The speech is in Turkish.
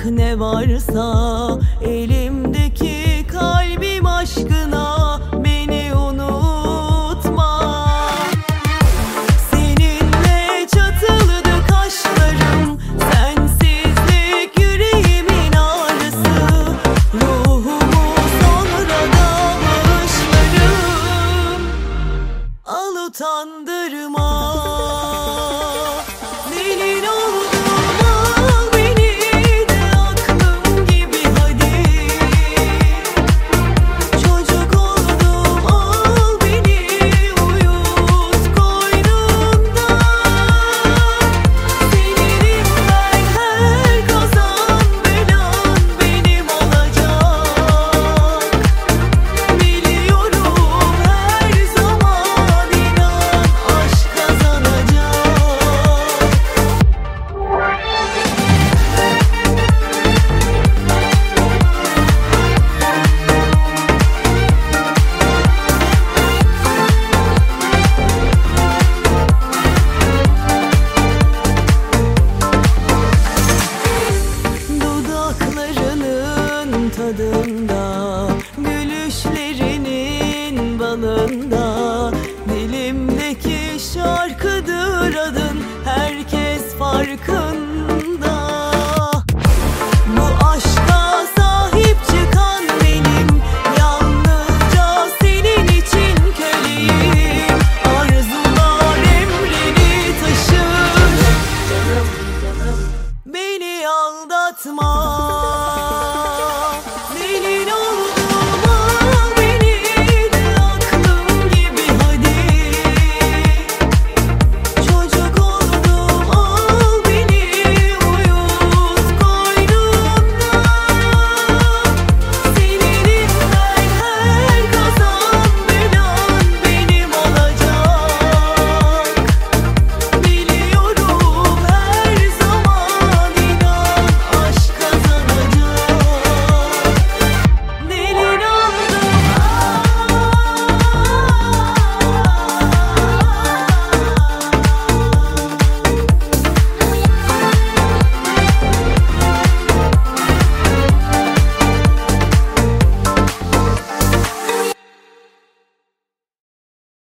ne varsa elimdeki, kalbim aşkına, beni unutma. Seninle çatıldı kaşlarım, sensizlik yüreğimin ağrısı, ruhumu sonra da bağışlarım. Al utandırma, delil oldum, al beni de aklım gibi hadi. Çocuk oldum, al beni uyut koynunda. Seninim ben, her kazan belan benim olacak. Biliyorum her zaman inan aşk kazanacak. Dudaklarının tadı